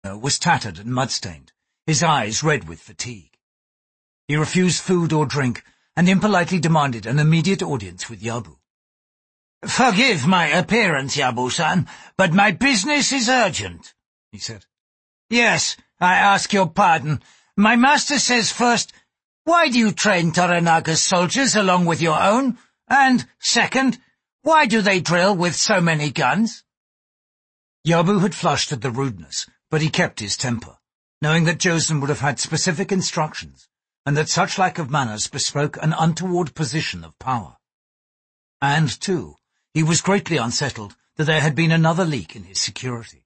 was tattered and mud-stained, his eyes red with fatigue. He refused food or drink and impolitely demanded an immediate audience with Yabu. "Forgive my appearance, Yabu-san, but my business is urgent," he said. "Yes, I ask your pardon. My master says first, why do you train Toranaga's soldiers along with your own? And second, why do they drill with so many guns?" Yabu had flushed at the rudeness, but he kept his temper, knowing that Jozen would have had specific instructions, and that such lack of manners bespoke an untoward position of power. And, too, he was greatly unsettled that there had been another leak in his security.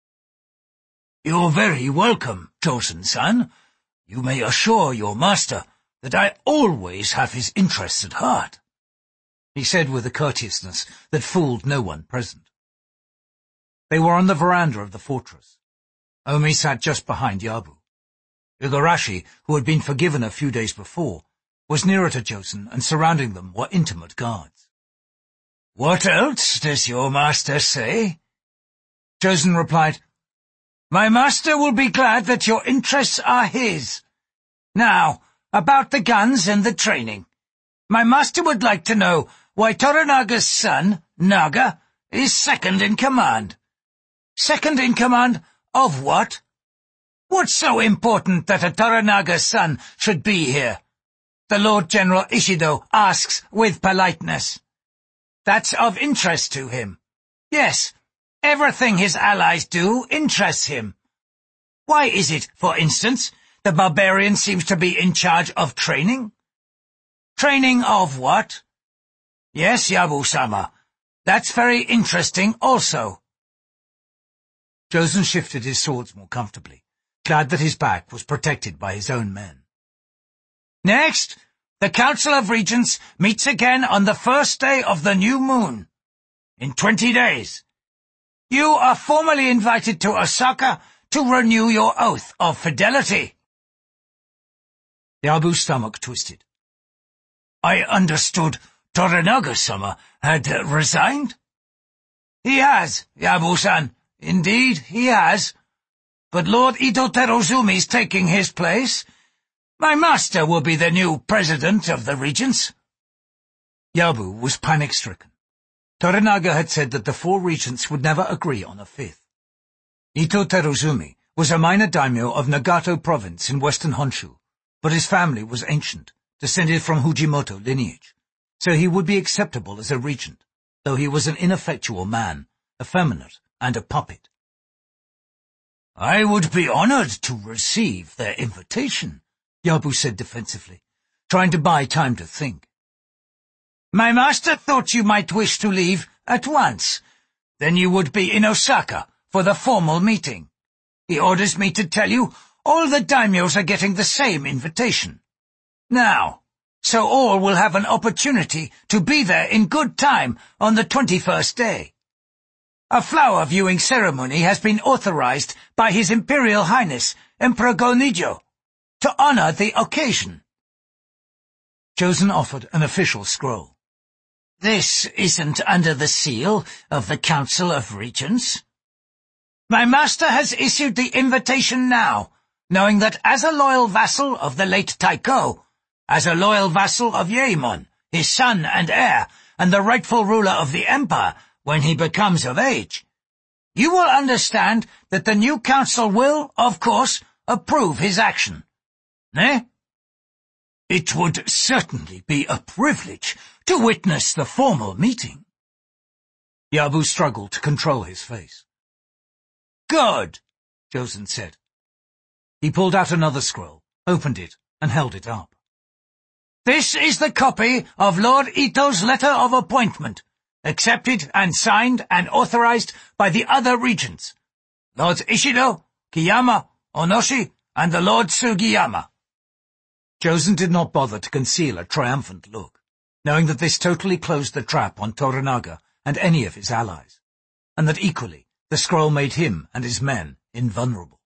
"You're very welcome, Jozen-san. You may assure your master that I always have his interests at heart," he said with a courteousness that fooled no one present. They were on the veranda of the fortress. Omi sat just behind Yabu. Igarashi, who had been forgiven a few days before, was nearer to Jozen, and surrounding them were intimate guards. "What else does your master say?" Jozen replied, "My master will be glad that your interests are his. Now, about the guns and the training. My master would like to know why Toranaga's son, Naga, is second in command." "Second in command of what?" "What's so important that a Toranaga's son should be here?" The Lord General Ishido asks with politeness. "That's of interest to him." "Yes, everything his allies do interests him. Why is it, for instance, the barbarian seems to be in charge of training?" "Training of what?" "Yes, Yabu-sama, that's very interesting also." Jozen shifted his swords more comfortably, glad that his back was protected by his own men. "Next, the Council of Regents meets again on the first day of the new moon. In 20 days. You are formally invited to Osaka to renew your oath of fidelity." Yabu's stomach twisted. "I understood Toranaga-sama had resigned?" "He has, Yabu-san. Indeed, he has. But Lord Ito Teruzumi's taking his place. My master will be the new president of the regents." Yabu was panic-stricken. Toranaga had said that the 4 regents would never agree on a 5th. Ito Teruzumi was a minor daimyo of Nagato province in western Honshu, but his family was ancient, descended from Fujimoto lineage, so he would be acceptable as a regent, though he was an ineffectual man, effeminate, and a puppet. "I would be honored to receive their invitation," Yabu said defensively, trying to buy time to think. "My master thought you might wish to leave at once. Then you would be in Osaka for the formal meeting. He orders me to tell you all the daimyos are getting the same invitation. Now, so all will have an opportunity to be there in good time on the 21st day. A flower-viewing ceremony has been authorized by His Imperial Highness, Emperor Go-Nijo, to honor the occasion." Jozen offered an official scroll. "This isn't under the seal of the Council of Regents." "My master has issued the invitation now, knowing that as a loyal vassal of the late Taiko, as a loyal vassal of Yaemon, his son and heir, and the rightful ruler of the empire when he becomes of age, you will understand that the new council will, of course, approve his action. Eh?" "It would certainly be a privilege to witness the formal meeting." Yabu struggled to control his face. "Good," Jozen said. He pulled out another scroll, opened it, and held it up. "This is the copy of Lord Ito's letter of appointment, accepted and signed and authorized by the other regents, Lords Ishido, Kiyama, Onoshi, and the Lord Sugiyama." Jozen did not bother to conceal a triumphant look, knowing that this totally closed the trap on Toranaga and any of his allies, and that equally the scroll made him and his men invulnerable.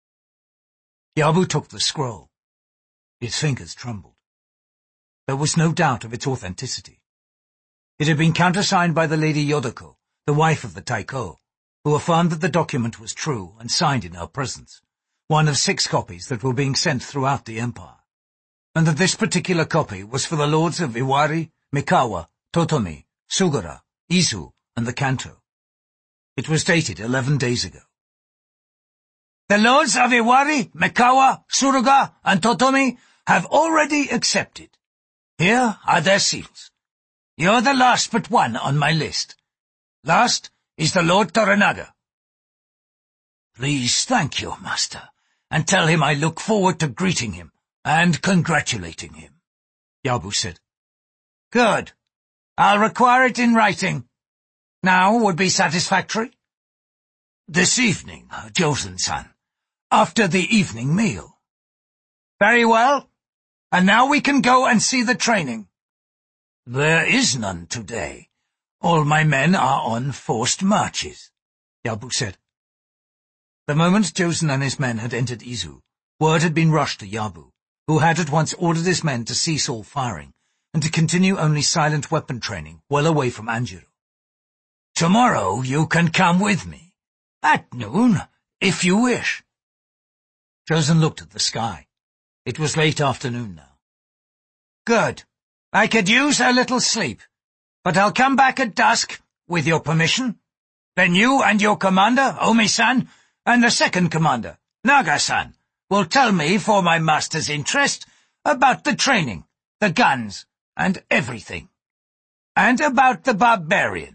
Yabu took the scroll. His fingers trembled. There was no doubt of its authenticity. It had been countersigned by the Lady Yodoko, the wife of the Taiko, who affirmed that the document was true and signed in her presence, one of 6 copies that were being sent throughout the empire, and that this particular copy was for the lords of Iwari, Mikawa, Totomi, Sugara, Izu, and the Kanto. It was dated 11 days ago. The lords of Iwari, Mikawa, Suruga, and Totomi have already accepted. Here are their seals. You're the last but one on my list. Last is the Lord Toranaga. Please thank your master, and tell him I look forward to greeting him and congratulating him, Yabu said. Good. I'll require it in writing. Now would be satisfactory? This evening, Josen-san, after the evening meal. Very well. And now we can go and see the training. There is none today. All my men are on forced marches, Yabu said. The moment Josen and his men had entered Izu, word had been rushed to Yabu, who had at once ordered his men to cease all firing and to continue only silent weapon training well away from Anjiro. Tomorrow you can come with me. At noon, if you wish. Josen looked at the sky. It was late afternoon now. Good. I could use a little sleep, but I'll come back at dusk, with your permission. Then you and your commander, Omi-san, and the second commander, Naga-san, will tell me, for my master's interest, about the training, the guns, and everything. And about the barbarian.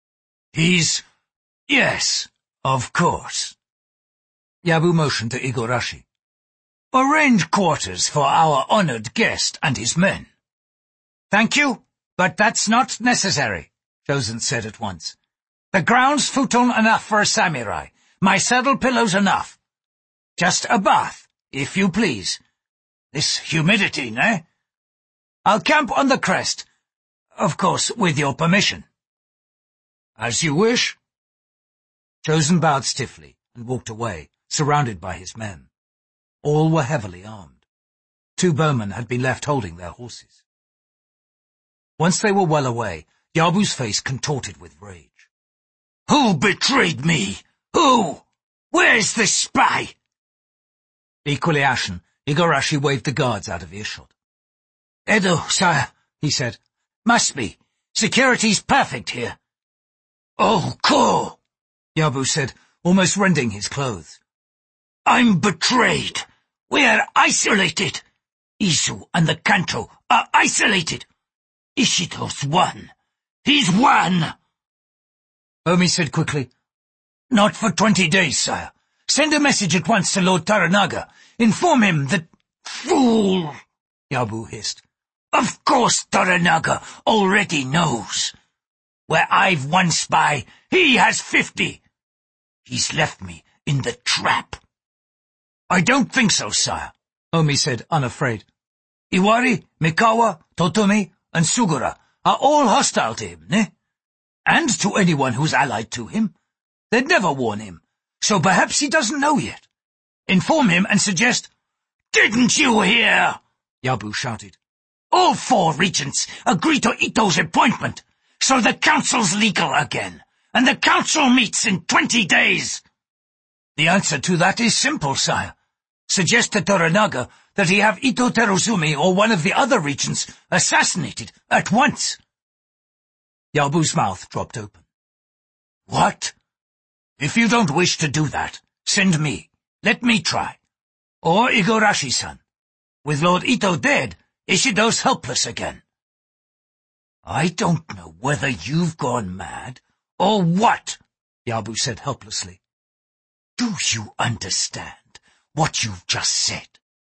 Yes, of course. Yabu motioned to Igarashi. Arrange quarters for our honored guest and his men. Thank you, but that's not necessary, Josen said at once. The ground's futon enough for a samurai. My saddle pillow's enough. Just a bath, if you please. This humidity, ne? I'll camp on the crest. Of course, with your permission. As you wish. Josen bowed stiffly and walked away, surrounded by his men. All were heavily armed. 2 bowmen had been left holding their horses. Once they were well away, Yabu's face contorted with rage. Who betrayed me? Who? Where's the spy? Equally ashen, Igarashi waved the guards out of earshot. Edo, sire, he said. Must be. Security's perfect here. Oh, Ko, Yabu said, almost rending his clothes. I'm betrayed. We're isolated. Izu and the Kanto are isolated. Ishito's won. He's won. Omi said quickly. Not for 20 days, sire. Send a message at once to Lord Toranaga. Inform him that— Fool! Yabu hissed. Of course Toranaga already knows. Where I've 1 spy, he has 50. He's left me in the trap. I don't think so, sire, Omi said, unafraid. Iwari, Mikawa, Totomi, and Sugara are all hostile to him, ne? And to anyone who's allied to him. They'd never warn him, so perhaps he doesn't know yet. Inform him and suggest— Didn't you hear? Yabu shouted. All 4 regents agree to Ito's appointment, so the council's legal again, and the council meets in 20 days. The answer to that is simple, sire. Suggest to Toranaga that he have Ito Teruzumi or one of the other regents assassinated at once. Yabu's mouth dropped open. What? If you don't wish to do that, send me. Let me try. Or Igarashi-san. With Lord Ito dead, Ishido's helpless again. I don't know whether you've gone mad or what, Yabu said helplessly. Do you understand what you've just said?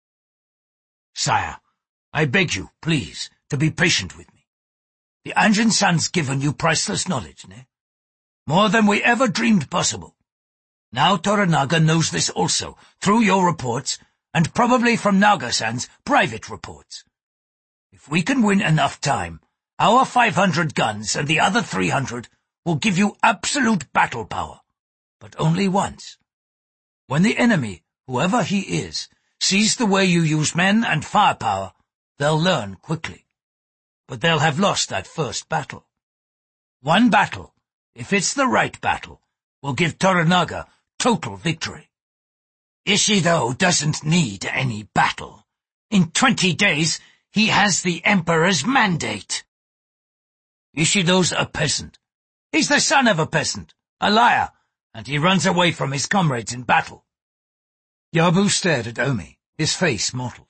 Sire, I beg you, please, to be patient with me. The Anjin-san's given you priceless knowledge, ne? More than we ever dreamed possible. Now Toranaga knows this also, through your reports, and probably from Naga-san's private reports. If we can win enough time, our 500 guns and the other 300 will give you absolute battle power, but only once. When the enemy, whoever he is, sees the way you use men and firepower, they'll learn quickly. But they'll have lost that first battle. One battle, if it's the right battle, will give Toranaga total victory. Ishido doesn't need any battle. In 20 days, he has the Emperor's mandate. Ishido's a peasant. He's the son of a peasant, a liar, and he runs away from his comrades in battle. Yabu stared at Omi, his face mottled.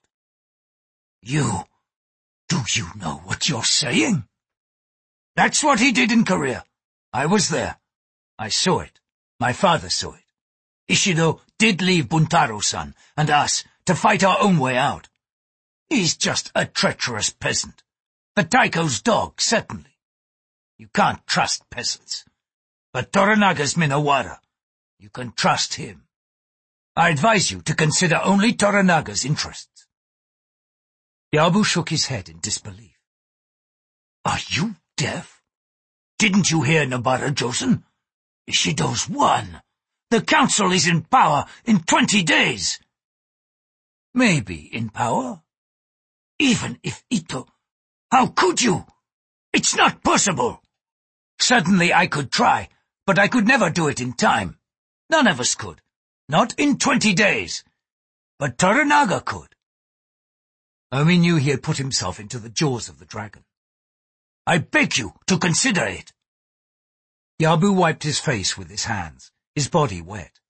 Do you know what you're saying? That's what he did in Korea. I was there. I saw it. My father saw it. Ishido did leave Buntaro-san and us to fight our own way out. He's just a treacherous peasant. The Taiko's dog, certainly. You can't trust peasants. But Toranaga's Minowara. You can trust him. I advise you to consider only Toranaga's interests. Yabu shook his head in disbelief. Are you deaf? Didn't you hear Nobara-Josen? Ishido's won. The council is in power in 20 days. Maybe in power. Even if Ito... How could you? It's not possible. Certainly I could try, but I could never do it in time. None of us could. Not in 20 days. But Toranaga could. Omi knew he had put himself into the jaws of the dragon. I beg you to consider it. Yabu wiped his face with his hands, his body wet.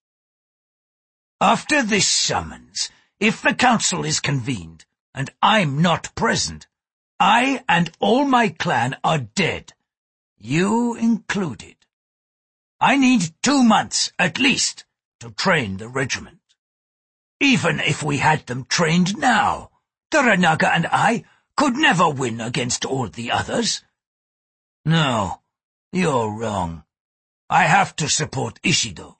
After this summons, if the council is convened, and I'm not present, I and all my clan are dead, you included. I need 2 months, at least, to train the regiment. Even if we had them trained now, Toranaga and I could never win against all the others. No, you're wrong. I have to support Ishido.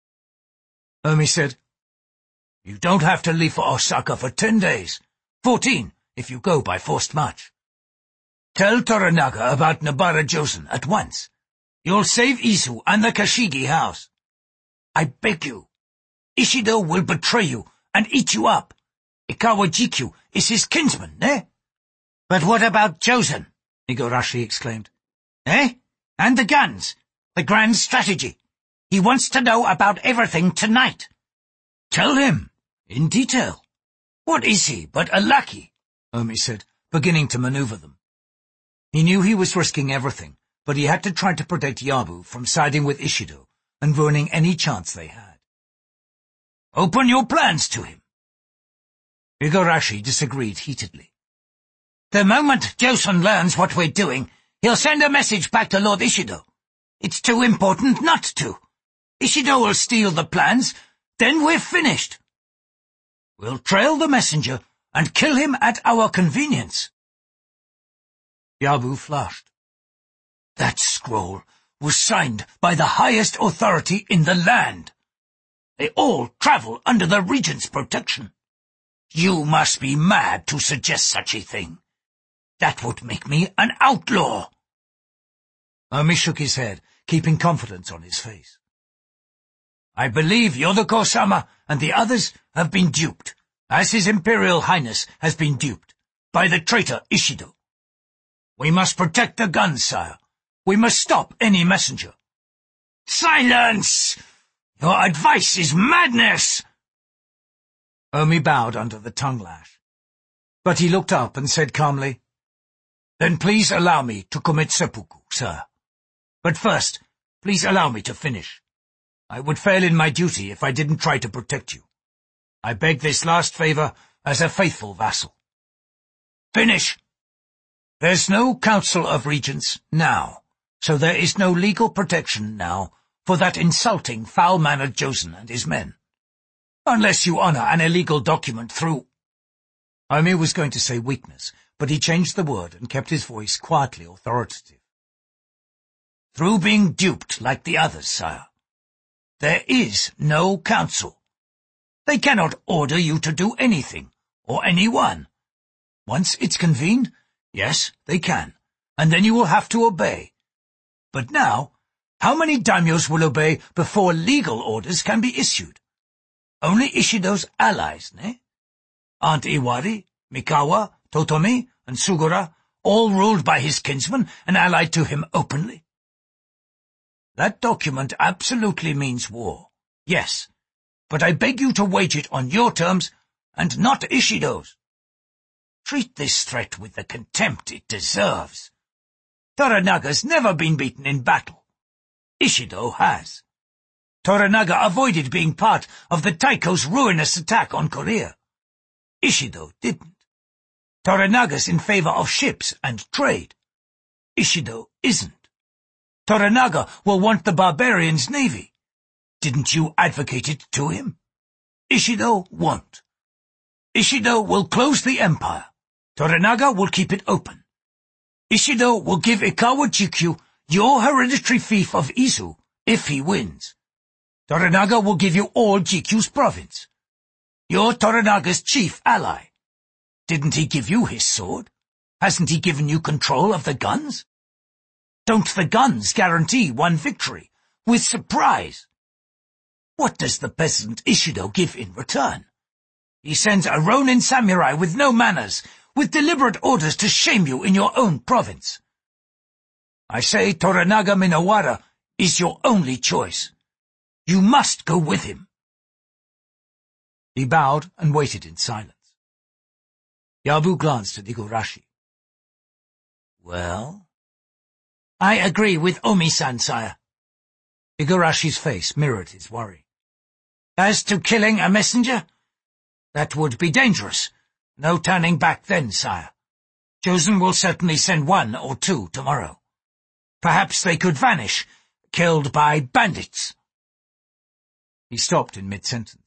Omi said, You don't have to leave for Osaka for 10 days. 14, if you go by forced march. Tell Toranaga about Nobara-Josen at once. You'll save Izu and the Kashigi house. I beg you. Ishido will betray you and eat you up. Ikawajikyu is his kinsman, eh? But what about Josen? Igarashi exclaimed. Eh? And the guns? The grand strategy? He wants to know about everything tonight. Tell him, in detail. What is he but a lackey? Omi said, beginning to maneuver them. He knew he was risking everything, but he had to try to protect Yabu from siding with Ishido and ruining any chance they had. Open your plans to him. Igarashi disagreed heatedly. The moment Josen learns what we're doing, he'll send a message back to Lord Ishido. It's too important not to. Ishido will steal the plans, then we're finished. We'll trail the messenger and kill him at our convenience. Yabu flushed. That scroll was signed by the highest authority in the land. They all travel under the regent's protection. You must be mad to suggest such a thing. That would make me an outlaw. Omi shook his head, keeping confidence on his face. I believe Yodoko-sama and the others have been duped, as His Imperial Highness has been duped, by the traitor Ishido. We must protect the guns, sire. We must stop any messenger. Silence! Your advice is madness! Omi bowed under the tongue lash. But he looked up and said calmly, Then please allow me to commit seppuku, sir. But first, please allow me to finish. I would fail in my duty if I didn't try to protect you. I beg this last favor as a faithful vassal. Finish! There's no Council of Regents now, so there is no legal protection now for that insulting, foul-mannered Josen and his men. Unless you honor an illegal document through... Omi was going to say weakness, but he changed the word and kept his voice quietly authoritative. Through being duped like the others, sire. There is no council. They cannot order you to do anything, or anyone. Once it's convened, yes, they can, and then you will have to obey. But now, how many daimyos will obey before legal orders can be issued? Only Ishido's allies, ne? Aren't Iwari, Mikawa, Totomi, and Sugura all ruled by his kinsman and allied to him openly? That document absolutely means war. Yes, but I beg you to wage it on your terms and not Ishido's. Treat this threat with the contempt it deserves. Toranaga's never been beaten in battle. Ishido has. Toranaga avoided being part of the Taiko's ruinous attack on Korea. Ishido didn't. Toranaga's in favor of ships and trade. Ishido isn't. Toranaga will want the barbarians' navy. Didn't you advocate it to him? Ishido won't. Ishido will close the empire. Toranaga will keep it open. Ishido will give Ikawa Jikyu your hereditary fief of Izu if he wins. Toranaga will give you all Jikyu's province. You're Toranaga's chief ally. Didn't he give you his sword? Hasn't he given you control of the guns? Don't the guns guarantee one victory, with surprise? What does the peasant Ishido give in return? He sends a Ronin samurai with no manners, with deliberate orders to shame you in your own province. I say Toranaga Minowara is your only choice. You must go with him. He bowed and waited in silence. Yabu glanced at Igarashi. Well? I agree with Omi-san, sire. Igarashi's face mirrored his worry. As to killing a messenger, that would be dangerous. No turning back then, sire. Josen will certainly send 1 or 2 tomorrow. Perhaps they could vanish, killed by bandits. He stopped in mid-sentence.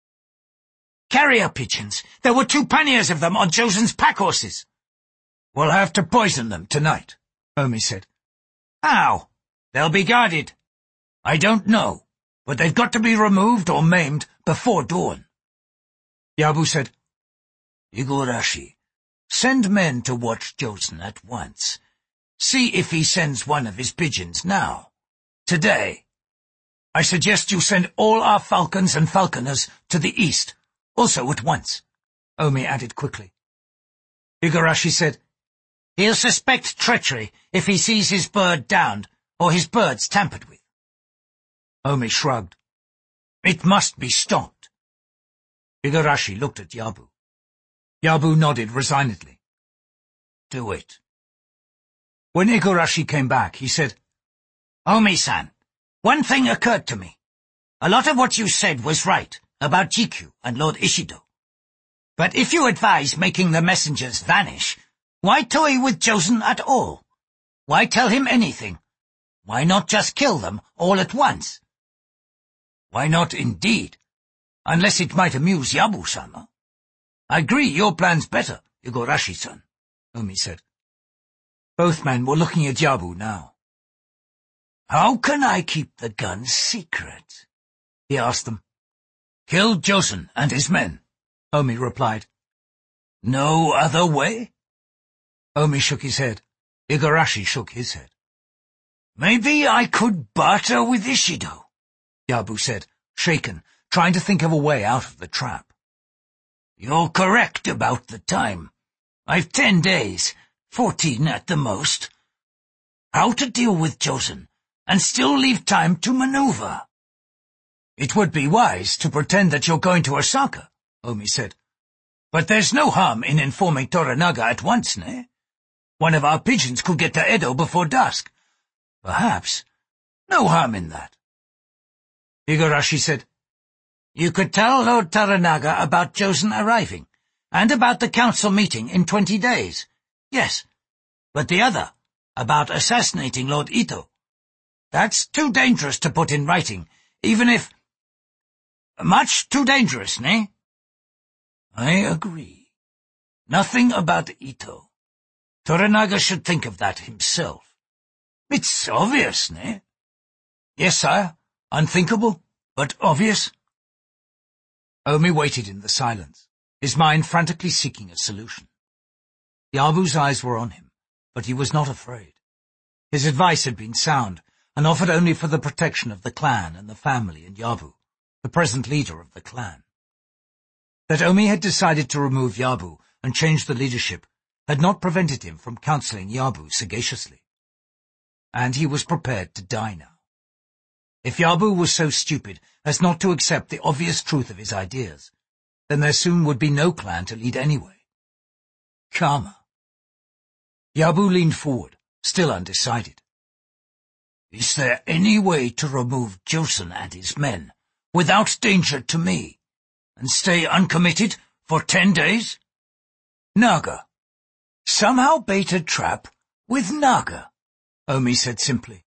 Carrier pigeons. There were 2 panniers of them on Josen's pack horses. We'll have to poison them tonight, Omi said. How? They'll be guarded. I don't know, but they've got to be removed or maimed before dawn. Yabu said, Igarashi, send men to watch Josen at once. See if he sends one of his pigeons now. Today. I suggest you send all our falcons and falconers to the east, also at once, Omi added quickly. Igarashi said, He'll suspect treachery if he sees his bird downed or his birds tampered with. Omi shrugged. It must be stopped. Igarashi looked at Yabu. Yabu nodded resignedly. Do it. When Igarashi came back, he said, Omi-san, one thing occurred to me. A lot of what you said was right about Jikyu and Lord Ishido. But if you advise making the messengers vanish, why toy with Josen at all? Why tell him anything? Why not just kill them all at once? Why not indeed? Unless it might amuse Yabu-sama. I agree your plan's better, Igarashi-san, Omi said. Both men were looking at Yabu now. How can I keep the guns secret? He asked them. Kill Josen and his men, Omi replied. No other way? Omi shook his head. Igarashi shook his head. Maybe I could barter with Ishido, Yabu said, shaken, trying to think of a way out of the trap. You're correct about the time. I've 10 days, 14 at the most. How to deal with Josen and still leave time to maneuver? It would be wise to pretend that you're going to Osaka, Omi said. But there's no harm in informing Toranaga at once, ne? One of our pigeons could get to Edo before dusk. Perhaps. No harm in that. Igarashi said, You could tell Lord Toranaga about Josen arriving, and about the council meeting in 20 days. Yes, but the other, about assassinating Lord Ito. That's too dangerous to put in writing, even if... Much too dangerous, ne? I agree. Nothing about Ito. Toranaga should think of that himself. It's obvious, ne? Yes, sire. Unthinkable, but obvious. Omi waited in the silence, his mind frantically seeking a solution. Yabu's eyes were on him, but he was not afraid. His advice had been sound, and offered only for the protection of the clan and the family and Yabu, the present leader of the clan. That Omi had decided to remove Yabu and change the leadership had not prevented him from counseling Yabu sagaciously. And he was prepared to die now. If Yabu was so stupid as not to accept the obvious truth of his ideas, then there soon would be no clan to lead anyway. Karma. Yabu leaned forward, still undecided. Is there any way to remove Joseon and his men without danger to me, and stay uncommitted for 10 days? Naga. Somehow bait a trap with Naga, Omi said simply.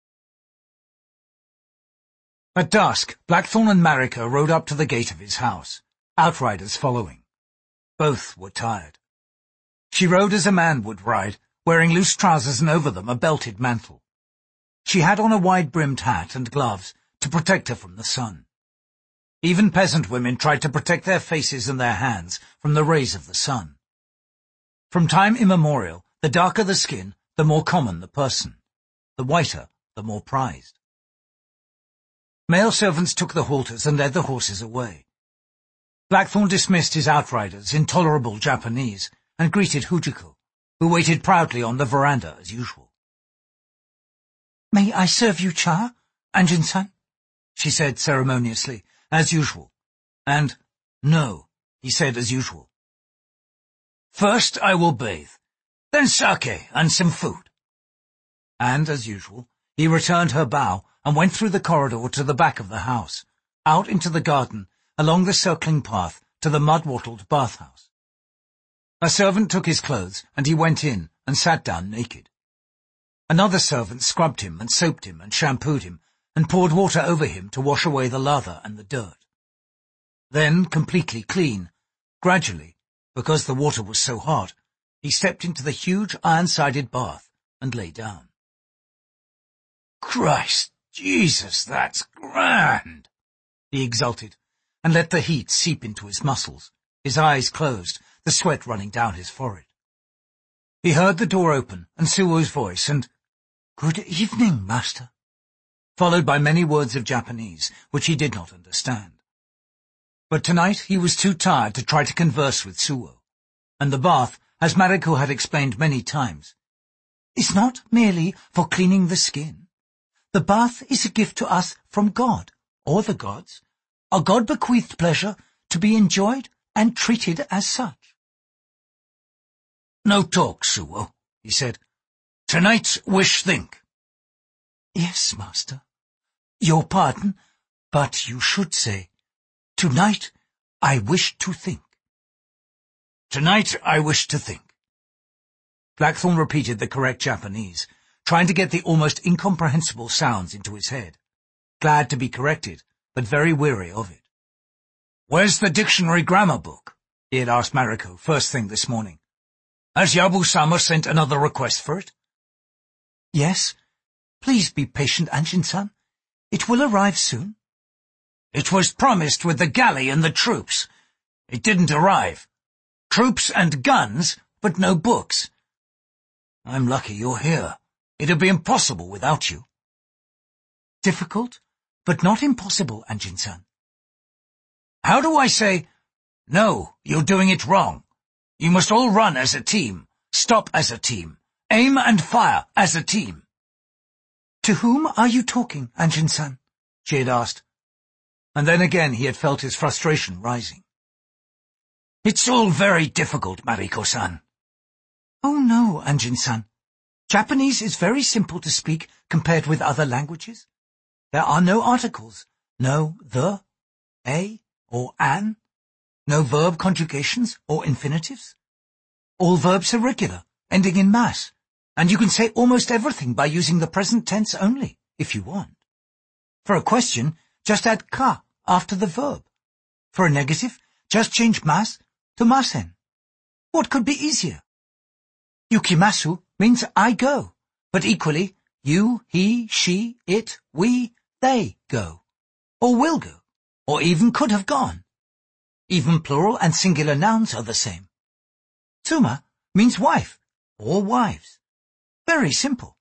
At dusk, Blackthorn and Marika rode up to the gate of his house, outriders following. Both were tired. She rode as a man would ride, wearing loose trousers and over them a belted mantle. She had on a wide-brimmed hat and gloves to protect her from the sun. Even peasant women tried to protect their faces and their hands from the rays of the sun. From time immemorial, the darker the skin, the more common the person. The whiter, the more prized. Male servants took the halters and led the horses away. Blackthorn dismissed his outriders in tolerable Japanese and greeted Hujiko, who waited proudly on the veranda as usual. "May I serve you cha, Anjin-san?" she said ceremoniously, as usual. And, "No," he said as usual. "First I will bathe, then sake and some food." And, as usual, he returned her bow and went through the corridor to the back of the house, out into the garden, along the circling path to the mud-wattled bathhouse. A servant took his clothes, and he went in and sat down naked. Another servant scrubbed him and soaped him and shampooed him and poured water over him to wash away the lather and the dirt. Then, completely clean, gradually, because the water was so hot, he stepped into the huge iron-sided bath and lay down. "Christ Jesus, that's grand!" he exulted, and let the heat seep into his muscles, his eyes closed, the sweat running down his forehead. He heard the door open and Suo's voice and, "Good evening, master," followed by many words of Japanese, which he did not understand. But tonight he was too tired to try to converse with Suo, and the bath, as Mariko had explained many times, is not merely for cleaning the skin. The bath is a gift to us from God, or the gods, a God-bequeathed pleasure to be enjoyed and treated as such. "No talk, Suo," he said. "Tonight's wish think." "Yes, master. Your pardon, but you should say, tonight I wish to think." "Tonight I wish to think." Blackthorn repeated the correct Japanese, trying to get the almost incomprehensible sounds into his head, glad to be corrected, but very weary of it. "Where's the dictionary grammar book?" he had asked Mariko first thing this morning. "Has Yabu-sama sent another request for it?" "Yes. Please be patient, Anjin-san. It will arrive soon." "It was promised with the galley and the troops. It didn't arrive. Troops and guns, but no books. I'm lucky you're here. It'd be impossible without you." "Difficult, but not impossible, Anjin-san." "How do I say, 'No, you're doing it wrong. You must all run as a team, stop as a team, aim and fire as a team'?" "To whom are you talking, Anjin-san?" she had asked. And then again he had felt his frustration rising. "It's all very difficult, Mariko-san." "Oh no, Anjin-san. Japanese is very simple to speak compared with other languages. There are no articles, no the, a, or an, no verb conjugations or infinitives. All verbs are regular, ending in mas, and you can say almost everything by using the present tense only, if you want. For a question, just add ka after the verb. For a negative, just change mas to masen. What could be easier? Yukimasu means I go, but equally, you, he, she, it, we, they go, or will go, or even could have gone. Even plural and singular nouns are the same. Tsuma means wife, or wives. Very simple.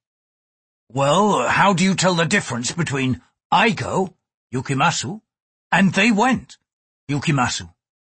Well, how do you tell the difference between I go, yukimasu, and they went, yukimasu?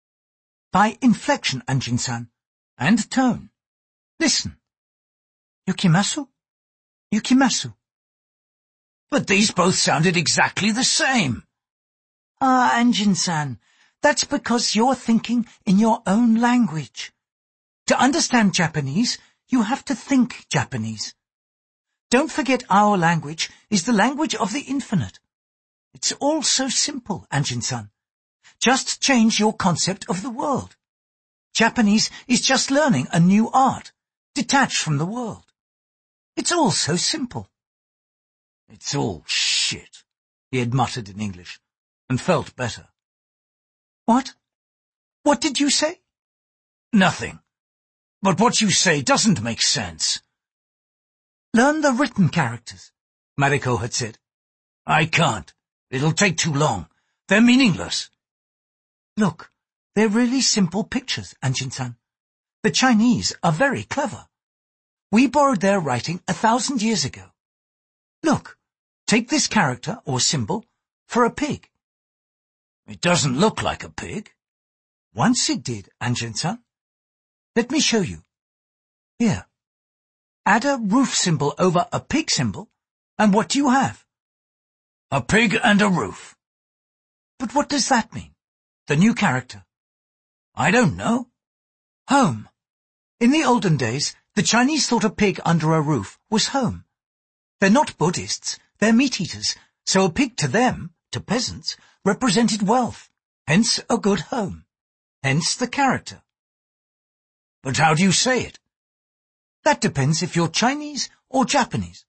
By inflection, Anjin-san, and tone. Listen. Yukimasu, yukimasu. But these both sounded exactly the same. Ah, Anjin-san, that's because you're thinking in your own language. To understand Japanese, you have to think Japanese. Don't forget our language is the language of the infinite. It's all so simple, Anjin-san. Just change your concept of the world. Japanese is just learning a new art, detached from the world. It's all so simple. It's all shit, he had muttered in English, and felt better. What? What did you say? Nothing. But what you say doesn't make sense. Learn the written characters, Mariko had said. I can't. It'll take too long. They're meaningless. Look, they're really simple pictures, Anjin-san. The Chinese are very clever. We borrowed their writing 1,000 years ago. Look, take this character or symbol for a pig. It doesn't look like a pig. Once it did, Anjin-san. Let me show you. Here. Add a roof symbol over a pig symbol, and what do you have? A pig and a roof. But what does that mean? The new character. I don't know. Home. In the olden days, the Chinese thought a pig under a roof was home. They're not Buddhists, they're meat-eaters, so a pig to them, to peasants, represented wealth, hence a good home, hence the character. But how do you say it? That depends if you're Chinese or Japanese.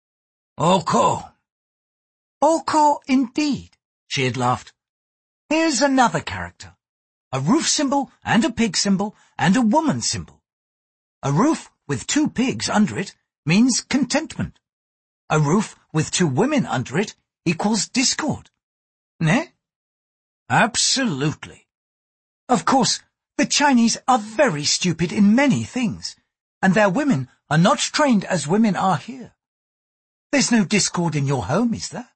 Oko. Oko indeed, she had laughed. Here's another character. A roof symbol and a pig symbol and a woman symbol. A roof with 2 pigs under it means contentment. A roof with 2 women under it equals discord. Ne? Absolutely. Of course, the Chinese are very stupid in many things, and their women are not trained as women are here. There's no discord in your home, is there?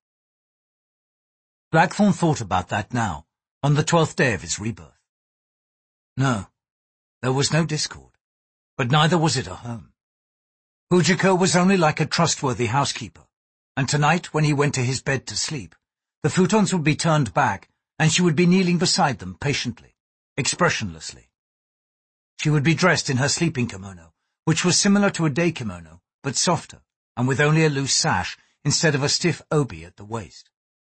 Blackthorn thought about that now, on the 12th day of his rebirth. No, there was no discord, but neither was it a home. Fujiko was only like a trustworthy housekeeper, and tonight when he went to his bed to sleep, the futons would be turned back and she would be kneeling beside them patiently, expressionlessly. She would be dressed in her sleeping kimono, which was similar to a day kimono, but softer, and with only a loose sash instead of a stiff obi at the waist.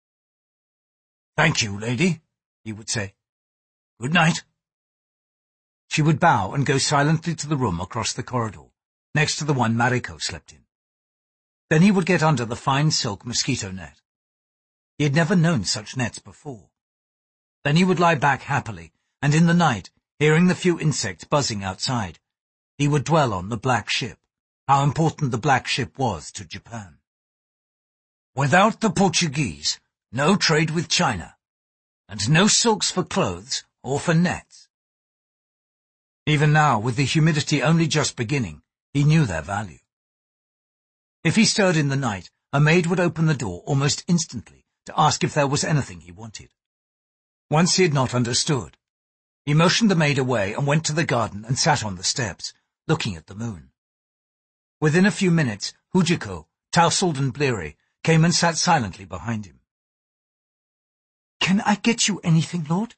Thank you, lady, he would say. Good night. She would bow and go silently to the room across the corridor, next to the one Mariko slept in. Then he would get under the fine silk mosquito net. He had never known such nets before. Then he would lie back happily, and in the night, hearing the few insects buzzing outside, he would dwell on the Black Ship, how important the Black Ship was to Japan. Without the Portuguese, no trade with China, and no silks for clothes or for nets. Even now, with the humidity only just beginning, he knew their value. If he stirred in the night, a maid would open the door almost instantly to ask if there was anything he wanted. Once he had not understood. He motioned the maid away and went to the garden and sat on the steps, looking at the moon. Within a few minutes, Fujiko, tousled and bleary, came and sat silently behind him. Can I get you anything, Lord?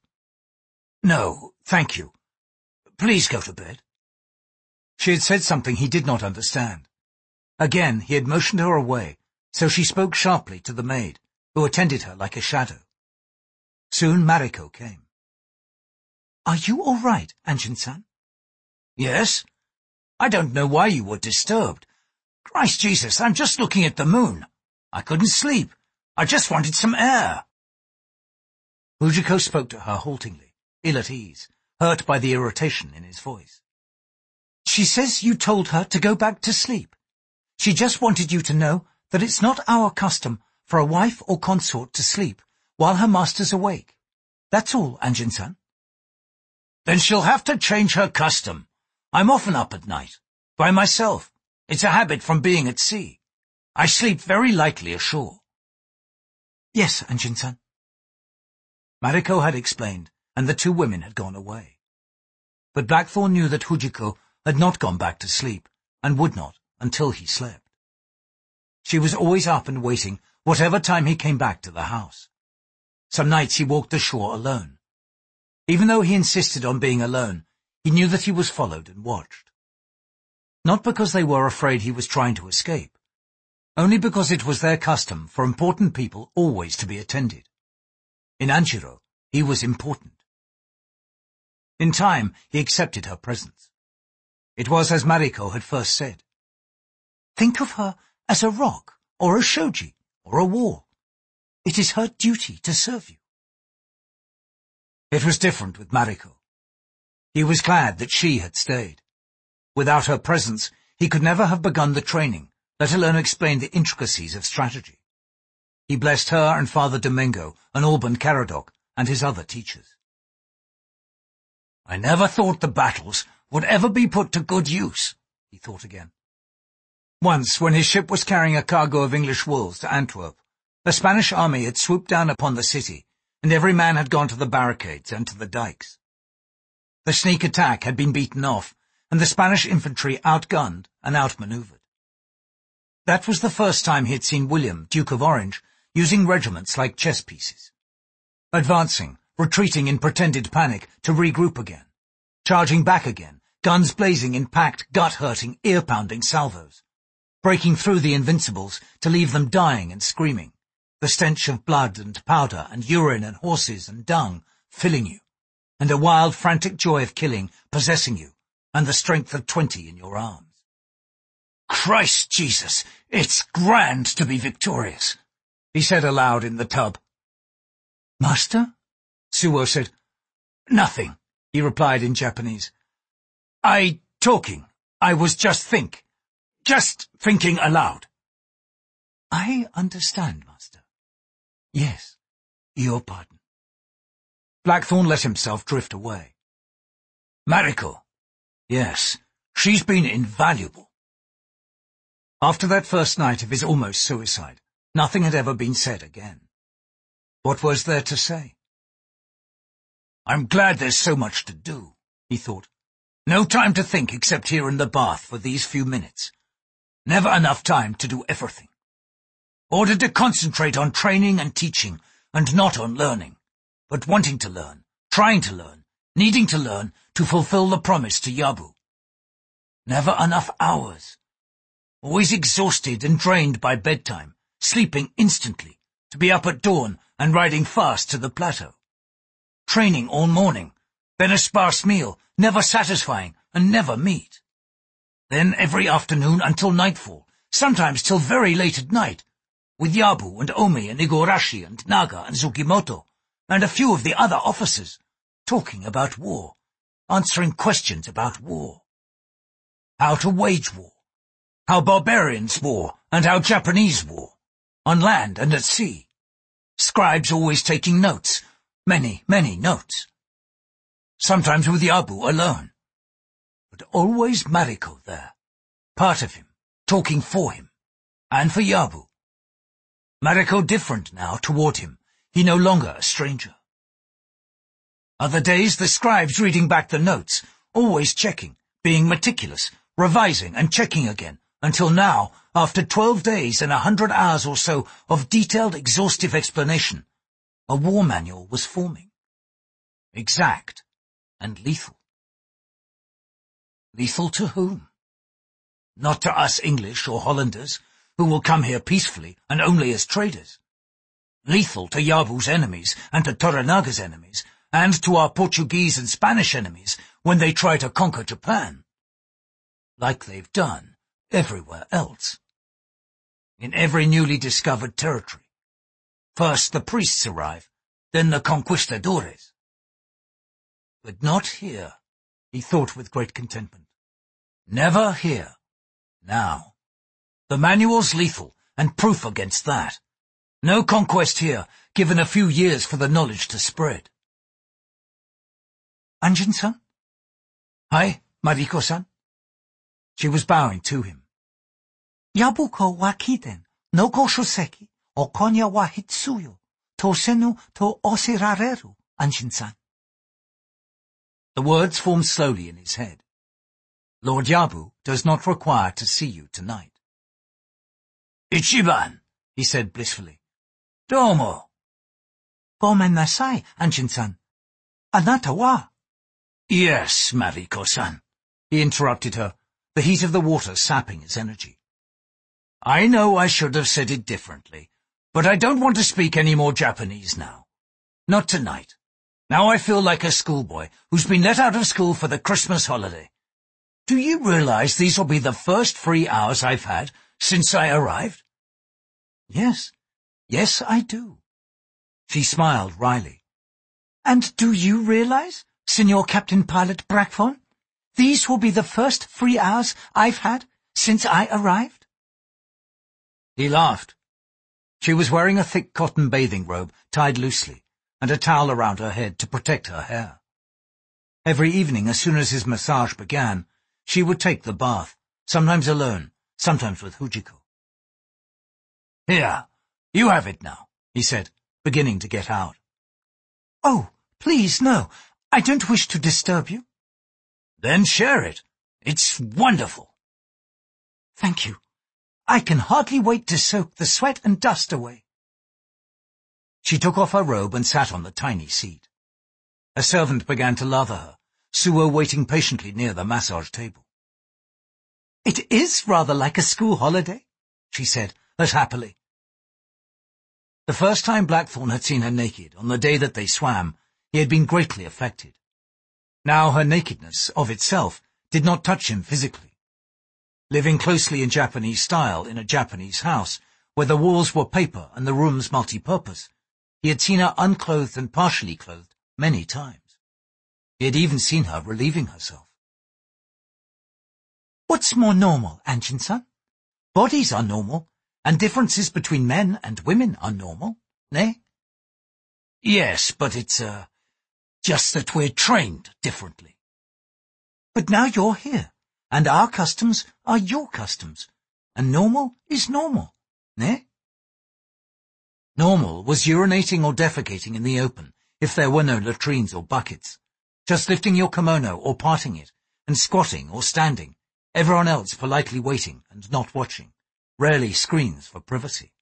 No, thank you. Please go to bed. She had said something he did not understand. Again he had motioned her away, so she spoke sharply to the maid, who attended her like a shadow. Soon Mariko came. Are you all right, Anjin-san? Yes. I don't know why you were disturbed. Christ Jesus, I'm just looking at the moon. I couldn't sleep. I just wanted some air. Fujiko spoke to her haltingly, ill at ease, hurt by the irritation in his voice. She says you told her to go back to sleep. She just wanted you to know that it's not our custom for a wife or consort to sleep while her master's awake. That's all, Anjin-san. Then she'll have to change her custom. I'm often up at night. By myself. It's a habit from being at sea. I sleep very lightly ashore. Yes, Anjin-san. Mariko had explained, and the 2 women had gone away. But Blackthorn knew that Fujiko had not gone back to sleep, and would not until he slept. She was always up and waiting whatever time he came back to the house. Some nights he walked ashore alone. Even though he insisted on being alone, he knew that he was followed and watched. Not because they were afraid he was trying to escape, only because it was their custom for important people always to be attended. In Anjiro, he was important. In time, he accepted her presence. It was as Mariko had first said. Think of her as a rock, or a shoji, or a wall. It is her duty to serve you. It was different with Mariko. He was glad that she had stayed. Without her presence, he could never have begun the training, let alone explain the intricacies of strategy. He blessed her and Father Domingo and Alban Caradoc and his other teachers. I never thought the battles would ever be put to good use, he thought again. Once, when his ship was carrying a cargo of English wools to Antwerp, the Spanish army had swooped down upon the city, and every man had gone to the barricades and to the dikes. The sneak attack had been beaten off, and the Spanish infantry outgunned and outmaneuvered. That was the first time he had seen William, Duke of Orange, using regiments like chess pieces. Advancing, retreating in pretended panic to regroup again, charging back again, guns blazing in packed, gut-hurting, ear-pounding salvos, breaking through the invincibles to leave them dying and screaming, the stench of blood and powder and urine and horses and dung filling you, and a wild, frantic joy of killing possessing you, and the strength of 20 in your arms. Christ Jesus, it's grand to be victorious, he said aloud in the tub. Master? Suo said. Nothing, he replied in Japanese. I was just thinking aloud. I understand, Master. Yes, your pardon. Blackthorne let himself drift away. Mariko. Yes, she's been invaluable. After that first night of his almost suicide, nothing had ever been said again. What was there to say? I'm glad there's so much to do, he thought. No time to think except here in the bath for these few minutes. Never enough time to do everything. Ordered to concentrate on training and teaching, and not on learning, but wanting to learn, trying to learn, needing to learn to fulfill the promise to Yabu. Never enough hours. Always exhausted and drained by bedtime, sleeping instantly, to be up at dawn and riding fast to the plateau. Training all morning, then a sparse meal, never satisfying and never meat. Then every afternoon until nightfall, sometimes till very late at night, with Yabu and Omi and Igarashi and Naga and Tsukimoto, and a few of the other officers, talking about war, answering questions about war. How to wage war, how barbarians war and how Japanese war, on land and at sea. Scribes always taking notes, many, many notes. Sometimes with Yabu alone, but always Mariko there, part of him, talking for him, and for Yabu. Mariko different now toward him, he no longer a stranger. Other days the scribes reading back the notes, always checking, being meticulous, revising and checking again, until now, after 12 days and 100 hours or so of detailed, exhaustive explanation, a war manual was forming. Exact and lethal. Lethal to whom? Not to us English or Hollanders, who will come here peacefully and only as traders. Lethal to Yabu's enemies and to Toranaga's enemies, and to our Portuguese and Spanish enemies when they try to conquer Japan. Like they've done everywhere else. In every newly discovered territory. First the priests arrive, then the conquistadores. But not here, he thought with great contentment. Never here. Now. The manual's lethal, and proof against that. No conquest here, given a few years for the knowledge to spread. Anjin-san? Hi, Mariko-san. She was bowing to him. Yabuko wa kiten, no ko shoseki, o konya wa hitsuyo, to senu to osirareru, Anjin-san. The words formed slowly in his head. Lord Yabu does not require to see you tonight. Ichiban, he said blissfully. Domo. Gomen nasai, Anjin-san. Anata wa. Yes, Mariko-san, he interrupted her, the heat of the water sapping his energy. I know I should have said it differently, but I don't want to speak any more Japanese now. Not tonight. Now I feel like a schoolboy who's been let out of school for the Christmas holiday. Do you realize these will be the first free hours I've had since I arrived? Yes, I do. She smiled wryly. And do you realize, Senor Captain Pilot Brackthorne, these will be the first free hours I've had since I arrived? He laughed. She was wearing a thick cotton bathing robe tied loosely, and a towel around her head to protect her hair. Every evening, as soon as his massage began, she would take the bath, sometimes alone, sometimes with Fujiko. Here, you have it now, he said, beginning to get out. Oh, please, no. I don't wish to disturb you. Then share it. It's wonderful. Thank you. I can hardly wait to soak the sweat and dust away. She took off her robe and sat on the tiny seat. A servant began to lather her, Suo waiting patiently near the massage table. It is rather like a school holiday, she said, as happily. The first time Blackthorne had seen her naked, on the day that they swam, he had been greatly affected. Now her nakedness, of itself, did not touch him physically. Living closely in Japanese style in a Japanese house, where the walls were paper and the rooms multi-purpose, he had seen her unclothed and partially clothed many times. He had even seen her relieving herself. What's more normal, Anjin-san? Bodies are normal, and differences between men and women are normal, ne? Yes, but it's, just that we're trained differently. But now you're here, and our customs are your customs, and normal is normal, ne? Normal was urinating or defecating in the open, if there were no latrines or buckets, just lifting your kimono or parting it, and squatting or standing, everyone else politely waiting and not watching, rarely screens for privacy.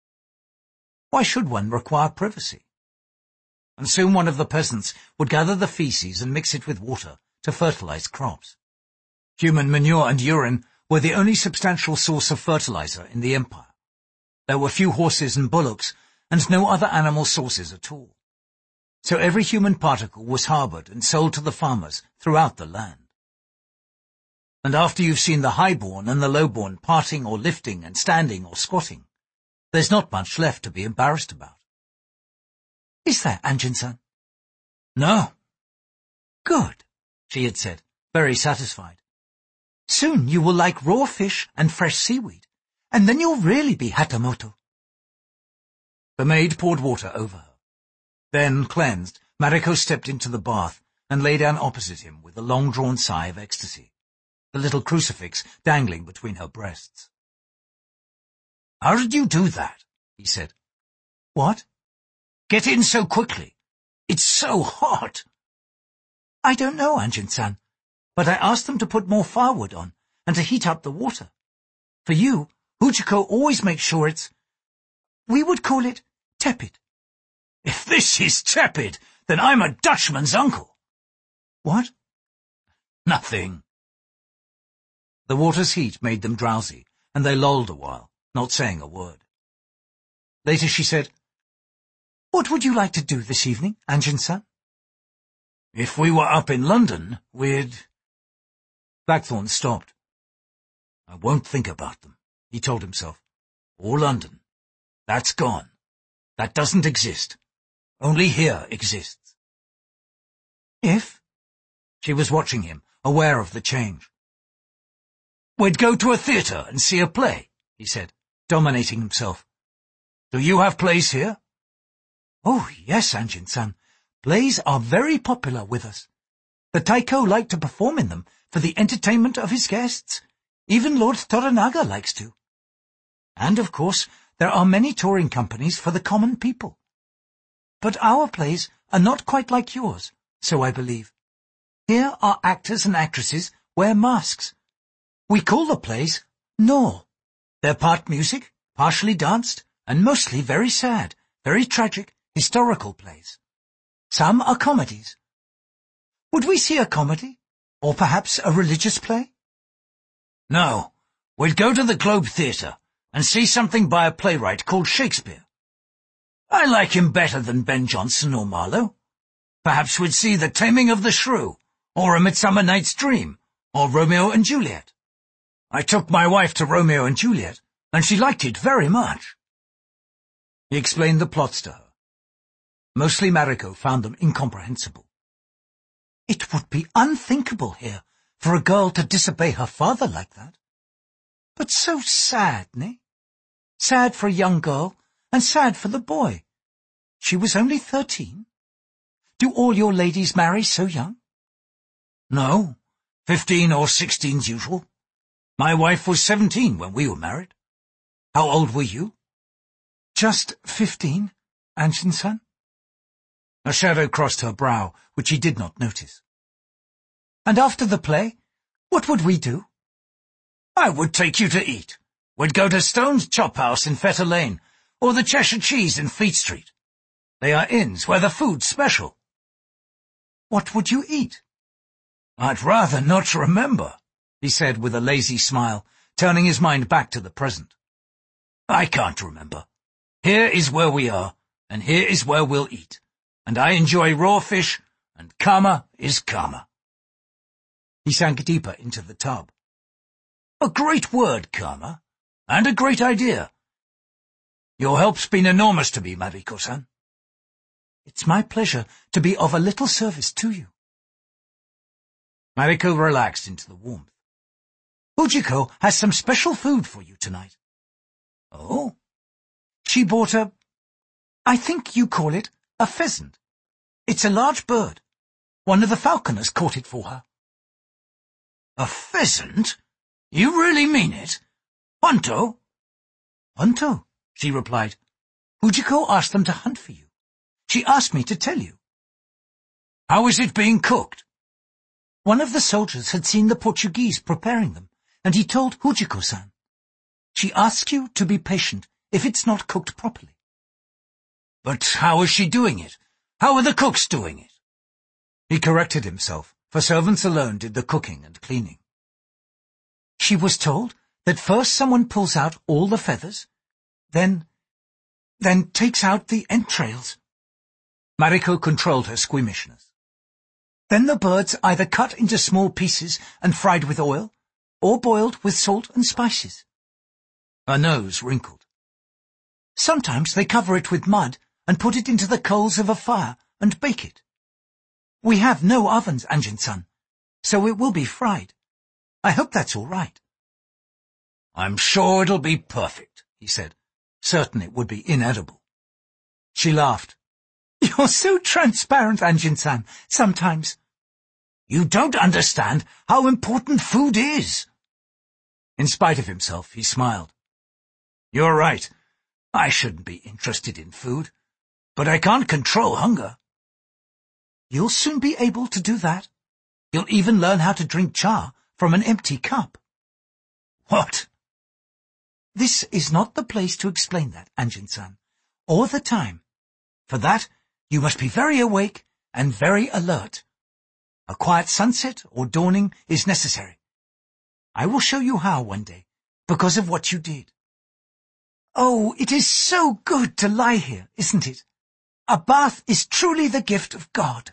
Why should one require privacy? And soon one of the peasants would gather the feces and mix it with water to fertilize crops. Human manure and urine were the only substantial source of fertilizer in the empire. There were few horses and bullocks, and no other animal sources at all. So every human particle was harbored and sold to the farmers throughout the land. And after you've seen the highborn and the lowborn parting or lifting and standing or squatting, there's not much left to be embarrassed about. Is there, Anjin-san? No. Good, she had said, very satisfied. Soon you will like raw fish and fresh seaweed, and then you'll really be Hatamoto. The maid poured water over her. Then, cleansed, Mariko stepped into the bath and lay down opposite him with a long-drawn sigh of ecstasy, the little crucifix dangling between her breasts. How did you do that? He said. What? Get in so quickly. It's so hot. I don't know, Anjin-san, but I asked them to put more firewood on and to heat up the water. For you, Fujiko always makes sure it's, we would call it, tepid. If this is tepid, then I'm a Dutchman's uncle. What? Nothing. The water's heat made them drowsy, and they lolled a while, not saying a word. Later she said, What would you like to do this evening, Anjin-san? If we were up in London, we'd... Blackthorne stopped. I won't think about them, he told himself. Or London. That's gone. That doesn't exist. Only here exists. If? She was watching him, aware of the change. We'd go to a theatre and see a play, he said, dominating himself. Do you have plays here? Oh, yes, Anjin-san. Plays are very popular with us. The Taiko like to perform in them for the entertainment of his guests. Even Lord Toranaga likes to. And, of course, there are many touring companies for the common people. But our plays are not quite like yours, so I believe. Here our actors and actresses wear masks. We call the plays no. They're part music, partially danced, and mostly very sad, very tragic, historical plays. Some are comedies. Would we see a comedy? Or perhaps a religious play? No, we'd go to the Globe Theatre and see something by a playwright called Shakespeare. I like him better than Ben Jonson or Marlowe. Perhaps we'd see The Taming of the Shrew, or A Midsummer Night's Dream, or Romeo and Juliet. I took my wife to Romeo and Juliet, and she liked it very much. He explained the plots to her. Mostly Mariko found them incomprehensible. It would be unthinkable here for a girl to disobey her father like that. But so sad, nay? Sad for a young girl, and sad for the boy. She was only 13. Do all your ladies marry so young? No, 15 or 16's usual. My wife was 17 when we were married. How old were you? Just 15, Anjin-san. A shadow crossed her brow, which he did not notice. And after the play, what would we do? I would take you to eat. We'd go to Stone's Chop House in Fetter Lane, or the Cheshire Cheese in Fleet Street. They are inns where the food's special. What would you eat? I'd rather not remember, he said with a lazy smile, turning his mind back to the present. I can't remember. Here is where we are, and here is where we'll eat. And I enjoy raw fish, and karma is karma. He sank deeper into the tub. A great word, karma, and a great idea. Your help's been enormous to me, Mariko-san. It's my pleasure to be of a little service to you. Mariko relaxed into the warmth. Fujiko has some special food for you tonight. Oh? She bought I think you call it a pheasant. It's a large bird. One of the falconers caught it for her. A pheasant? You really mean it? Honto? Honto, she replied. Fujiko asked them to hunt for you. She asked me to tell you. How is it being cooked? One of the soldiers had seen the Portuguese preparing them, and he told Fujiko-san. She asks you to be patient if it's not cooked properly. But how is she doing it? How are the cooks doing it? He corrected himself, for servants alone did the cooking and cleaning. She was told that first someone pulls out all the feathers, then takes out the entrails. Mariko controlled her squeamishness. Then the bird's either cut into small pieces and fried with oil, or boiled with salt and spices. Her nose wrinkled. Sometimes they cover it with mud and put it into the coals of a fire and bake it. We have no ovens, Anjin-san, so it will be fried. I hope that's all right. I'm sure it'll be perfect, he said, certain it would be inedible. She laughed. You're so transparent, Anjin-san, sometimes. You don't understand how important food is. In spite of himself, he smiled. You're right. I shouldn't be interested in food, but I can't control hunger. You'll soon be able to do that. You'll even learn how to drink cha from an empty cup. What? This is not the place to explain that, Anjin-san, or the time. For that, you must be very awake and very alert. A quiet sunset or dawning is necessary. I will show you how one day, because of what you did. Oh, it is so good to lie here, isn't it? A bath is truly the gift of God.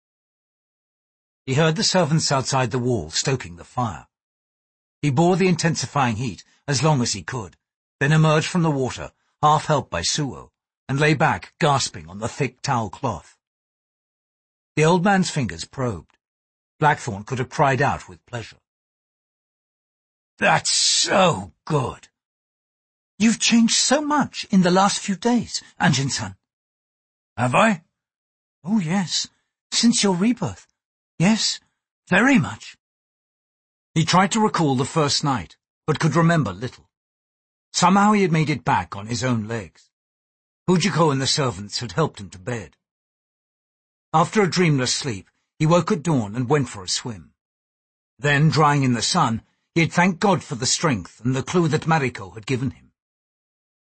He heard the servants outside the wall stoking the fire. He bore the intensifying heat as long as he could, then emerged from the water, half helped by Suo, and lay back, gasping on the thick towel cloth. The old man's fingers probed. Blackthorn could have cried out with pleasure. That's so good. You've changed so much in the last few days, Anjin-san. Have I? Oh, yes, since your rebirth. Yes, very much. He tried to recall the first night, but could remember little. Somehow he had made it back on his own legs. Fujiko and the servants had helped him to bed. After a dreamless sleep, he woke at dawn and went for a swim. Then, drying in the sun, he had thanked God for the strength and the clue that Mariko had given him.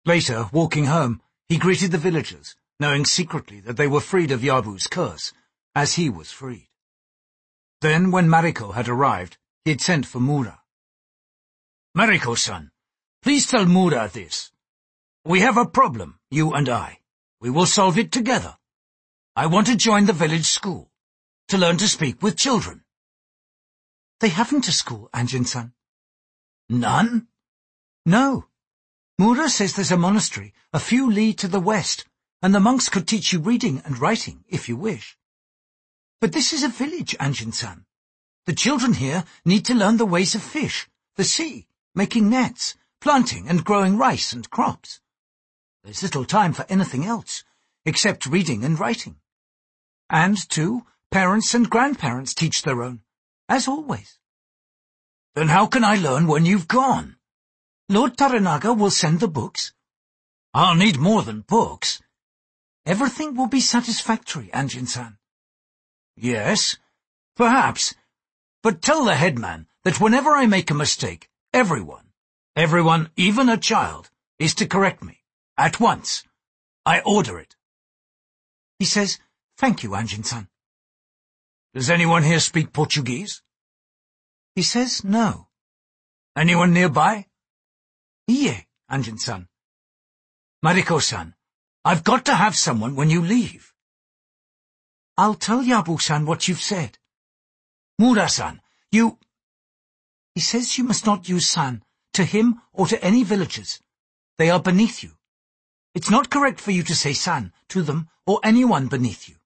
Later, walking home, he greeted the villagers, knowing secretly that they were freed of Yabu's curse, as he was freed. Then, when Mariko had arrived, he had sent for Mura. "Mariko-san, please tell Mura this. We have a problem, you and I. We will solve it together. I want to join the village school, to learn to speak with children." "They haven't a school, Anjin-san." "None?" "No. Mura says there's a monastery a few li to the west, and the monks could teach you reading and writing, if you wish. But this is a village, Anjin-san. The children here need to learn the ways of fish, the sea, making nets, planting and growing rice and crops. There's little time for anything else, except reading and writing. And, too, parents and grandparents teach their own, as always." "Then how can I learn when you've gone?" "Lord Toranaga will send the books." "I'll need more than books." "Everything will be satisfactory, Anjin-san." "Yes, perhaps. But tell the headman that whenever I make a mistake, everyone, even a child, is to correct me. At once. I order it." He says, "Thank you, Anjin-san." "Does anyone here speak Portuguese?" He says, "No." "Anyone nearby?" "Iye, Anjin-san." "Mariko-san, I've got to have someone when you leave." "I'll tell Yabu-san what you've said." "Mura-san, you—" He says you must not use san to him or to any villagers. They are beneath you. It's not correct for you to say san to them or anyone beneath you.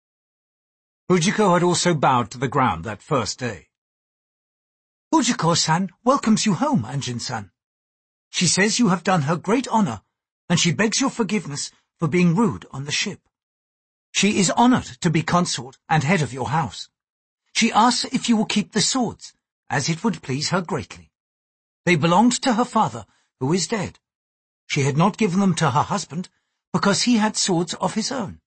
Fujiko had also bowed to the ground that first day. "Fujiko-san welcomes you home, Anjin-san. She says you have done her great honor, and she begs your forgiveness for being rude on the ship. She is honored to be consort and head of your house. She asks if you will keep the swords, as it would please her greatly. They belonged to her father, who is dead. She had not given them to her husband, because he had swords of his own."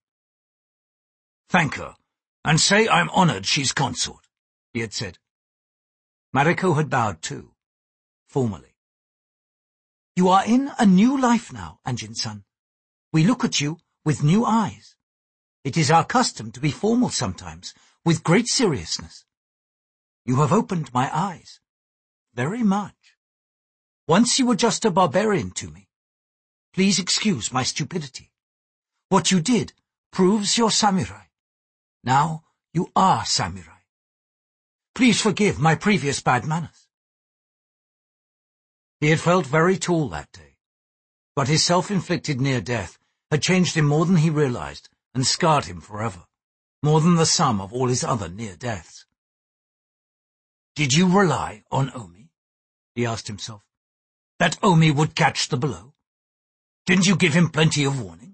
"Thank her, and say I'm honored she's consort," he had said. Mariko had bowed too, formally. "You are in a new life now, Anjin-san. We look at you with new eyes. It is our custom to be formal sometimes, with great seriousness. You have opened my eyes. Very much. Once you were just a barbarian to me. Please excuse my stupidity. What you did proves you're samurai. Now you are samurai. Please forgive my previous bad manners." He had felt very tall that day, but his self-inflicted near-death had changed him more than he realized and scarred him forever, more than the sum of all his other near-deaths. "Did you rely on Omi?" he asked himself. "That Omi would catch the blow? Didn't you give him plenty of warning?"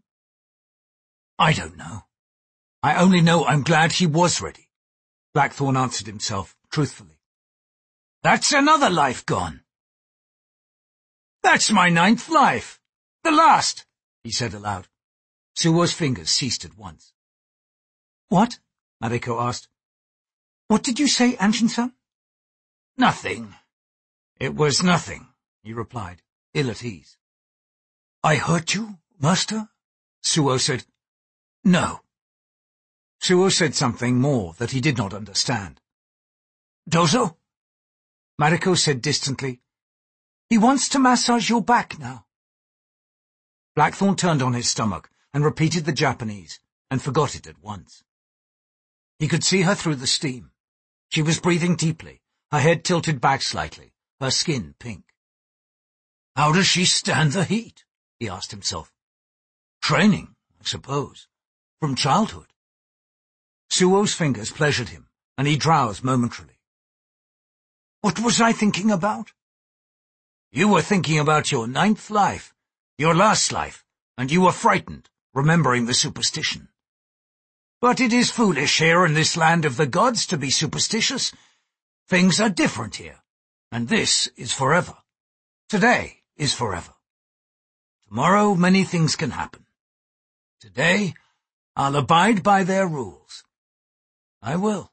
"I don't know. I only know I'm glad he was ready," Blackthorn answered himself truthfully. "That's another life gone." "That's my 9th life. The last," he said aloud. Suo's fingers ceased at once. "What?" Mariko asked. "What did you say, Anjin-san?" "Nothing. It was nothing," he replied, ill at ease. "I hurt you, master?" Suo said. "No." Suo said something more that he did not understand. "Dozo?" Mariko said distantly, "He wants to massage your back now." Blackthorn turned on his stomach and repeated the Japanese, and forgot it at once. He could see her through the steam. She was breathing deeply, her head tilted back slightly, her skin pink. "How does she stand the heat?" he asked himself. "Training, I suppose, from childhood." Suo's fingers pleasured him, and he drowsed momentarily. "What was I thinking about?" "You were thinking about your 9th life, your last life, and you were frightened, remembering the superstition. But it is foolish here in this land of the gods to be superstitious. Things are different here, and this is forever. Today is forever. Tomorrow many things can happen. Today I'll abide by their rules. I will."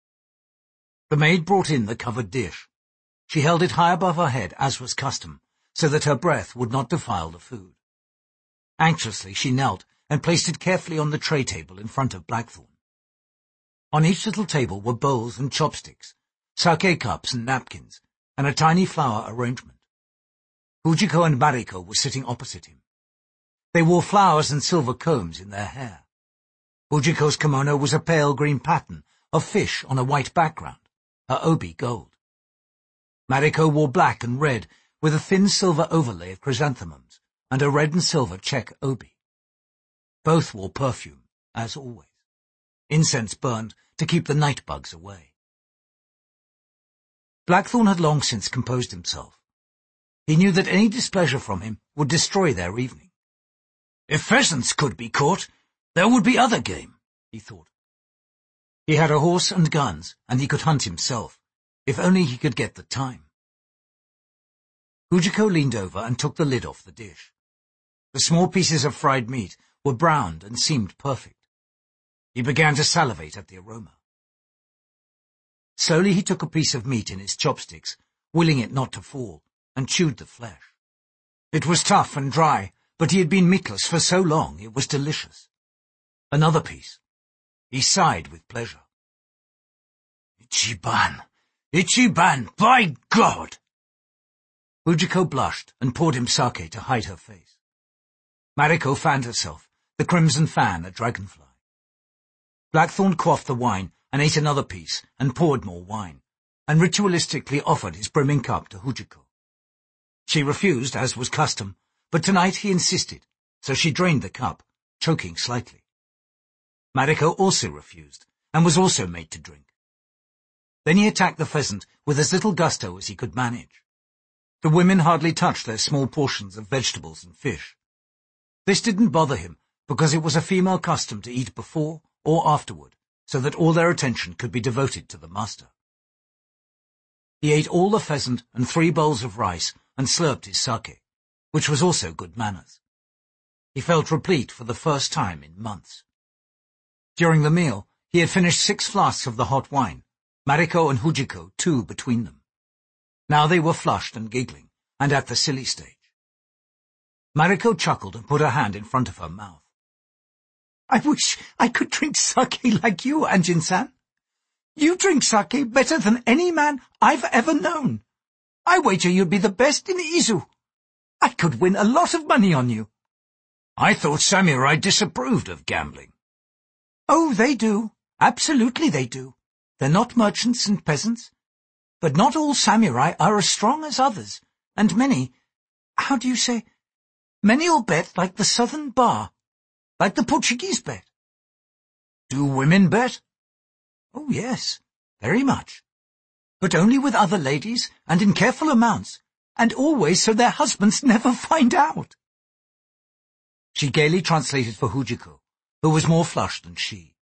The maid brought in the covered dish. She held it high above her head, as was custom, so that her breath would not defile the food. Anxiously she knelt and placed it carefully on the tray table in front of Blackthorn. On each little table were bowls and chopsticks, sake cups and napkins, and a tiny flower arrangement. Fujiko and Mariko were sitting opposite him. They wore flowers and silver combs in their hair. Fujiko's kimono was a pale green pattern of fish on a white background, her obi gold. Mariko wore black and red with a thin silver overlay of chrysanthemums and a red and silver check obi. Both wore perfume, as always. Incense burned to keep the night bugs away. Blackthorn had long since composed himself. He knew that any displeasure from him would destroy their evening. If pheasants could be caught, there would be other game, he thought. He had a horse and guns, and he could hunt himself, if only he could get the time. Fujiko leaned over and took the lid off the dish. The small pieces of fried meat were browned and seemed perfect. He began to salivate at the aroma. Slowly he took a piece of meat in his chopsticks, willing it not to fall, and chewed the flesh. It was tough and dry, but he had been meatless for so long it was delicious. Another piece. He sighed with pleasure. Ichiban! Ichiban! By God! Fujiko blushed and poured him sake to hide her face. Mariko fanned herself, the crimson fan a dragonfly. Blackthorn quaffed the wine and ate another piece and poured more wine, and ritualistically offered his brimming cup to Fujiko. She refused, as was custom, but tonight he insisted, so she drained the cup, choking slightly. Mariko also refused, and was also made to drink. Then he attacked the pheasant with as little gusto as he could manage. The women hardly touched their small portions of vegetables and fish. This didn't bother him, because it was a female custom to eat before or afterward, so that all their attention could be devoted to the master. He ate all the pheasant and 3 bowls of rice and slurped his sake, which was also good manners. He felt replete for the first time in months. During the meal, he had finished 6 flasks of the hot wine, Mariko and Fujiko 2 between them. Now they were flushed and giggling, and at the silly stage. Mariko chuckled and put her hand in front of her mouth. I wish I could drink sake like you, Anjin-san. You drink sake better than any man I've ever known. I wager you'd be the best in Izu. I could win a lot of money on you. I thought samurai disapproved of gambling. Oh, they do. Absolutely they do. They're not merchants and peasants. But not all samurai are as strong as others, and many, how do you say, many'll bet like the Southern Bar, like the Portuguese bet. Do women bet? Oh, yes, very much. But only with other ladies and in careful amounts, and always so their husbands never find out. She gaily translated for Fujiko, who was more flushed than she.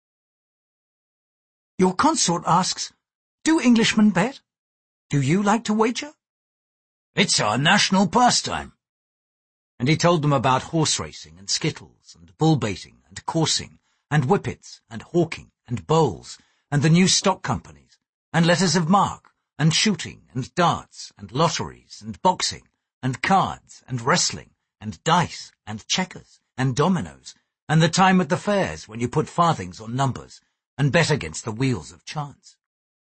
Your consort asks, do Englishmen bet? Do you like to wager? It's our national pastime. And he told them about horse racing and skittles and bull baiting and coursing and whippets and hawking and bowls and the new stock companies and letters of marque and shooting and darts and lotteries and boxing and cards and wrestling and dice and checkers and dominoes and the time at the fairs when you put farthings on numbers and bet against the wheels of chance.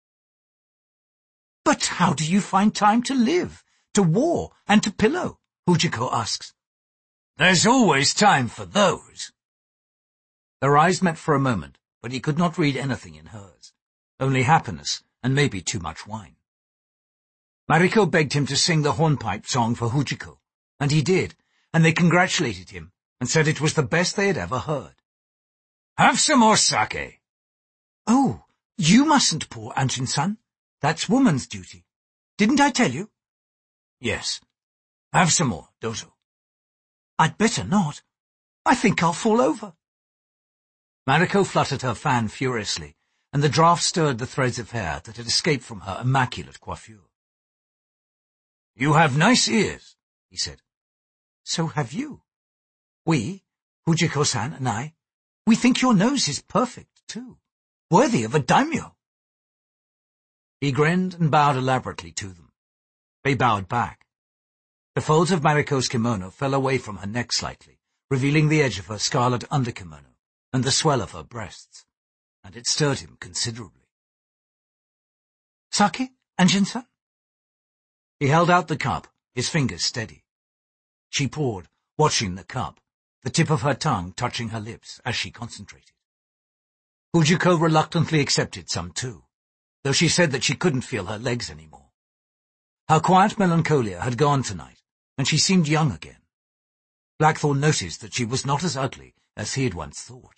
But how do you find time to live, to war, and to pillow? Fujiko asks. There's always time for those. Their eyes met for a moment, but he could not read anything in hers, only happiness and maybe too much wine. Mariko begged him to sing the hornpipe song for Fujiko, and he did, and they congratulated him and said it was the best they had ever heard. Have some more sake. Oh, you mustn't pour, Anjin-san. That's woman's duty. Didn't I tell you? Yes. Have some more, dozo. I'd better not. I think I'll fall over. Mariko fluttered her fan furiously, and the draught stirred the threads of hair that had escaped from her immaculate coiffure. You have nice ears, he said. So have you. We, Fujiko-san and I, we think your nose is perfect, too. Worthy of a daimyo. He grinned and bowed elaborately to them. They bowed back. The folds of Mariko's kimono fell away from her neck slightly, revealing the edge of her scarlet underkimono and the swell of her breasts, and it stirred him considerably. "Sake, Anjin-san?" He held out the cup, his fingers steady. She poured, watching the cup, the tip of her tongue touching her lips as she concentrated. Fujiko reluctantly accepted some too, though she said that she couldn't feel her legs anymore. Her quiet melancholia had gone tonight, and she seemed young again. Blackthorn noticed that she was not as ugly as he had once thought.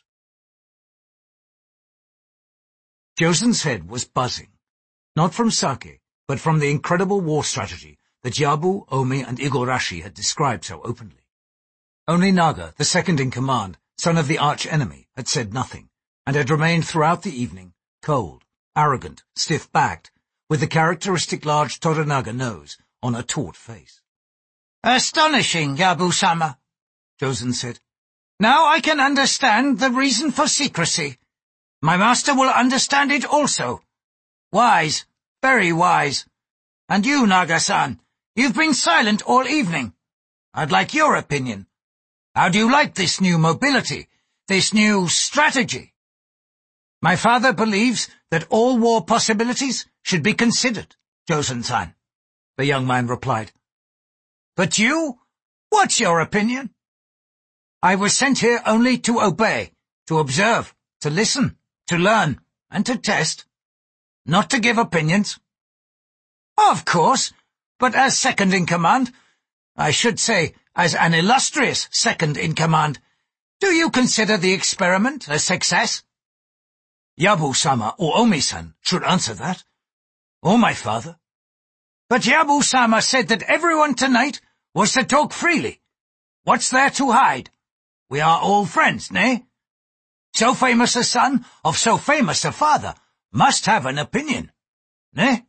Josen's head was buzzing, not from sake, but from the incredible war strategy that Yabu, Omi, and Igorashi had described so openly. Only Naga, the second-in-command, son of the arch-enemy, had said nothing, and had remained throughout the evening, cold, arrogant, stiff-backed, with the characteristic large Toranaga nose on a taut face. "Astonishing, Yabu-sama," Josen said. "Now I can understand the reason for secrecy. My master will understand it also. Wise, very wise. And you, Naga-san, you've been silent all evening. I'd like your opinion. How do you like this new mobility, this new strategy?" "My father believes that all war possibilities should be considered, Josen-san," the young man replied. "But you? What's your opinion?" "I was sent here only to obey, to observe, to listen, to learn, and to test. Not to give opinions." "Of course, but as second-in-command, I should say as an illustrious second-in-command, do you consider the experiment a success?" "Yabu-sama or Omi-san should answer that. Or my father." "But Yabu-sama said that everyone tonight was to talk freely. What's there to hide? We are all friends, nay? So famous a son of so famous a father must have an opinion, nay?"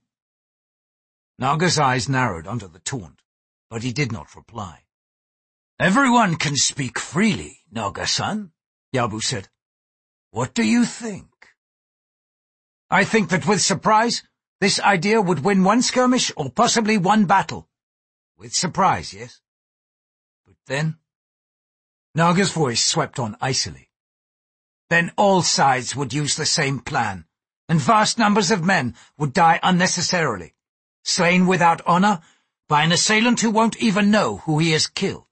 Naga's eyes narrowed under the taunt, but he did not reply. "Everyone can speak freely, Naga-san," Yabu said. "What do you think?" "I think that with surprise, this idea would win one skirmish or possibly one battle." "With surprise, yes? But then—" Naga's voice swept on icily. "Then all sides would use the same plan, and vast numbers of men would die unnecessarily, slain without honor by an assailant who won't even know who he has killed.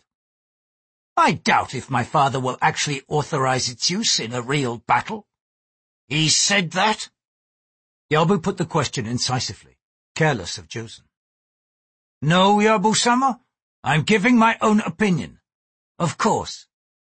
I doubt if my father will actually authorize its use in a real battle." "He said that?" Yabu put the question incisively, careless of Josen. "No, Yabu-sama, I'm giving my own opinion. Of course."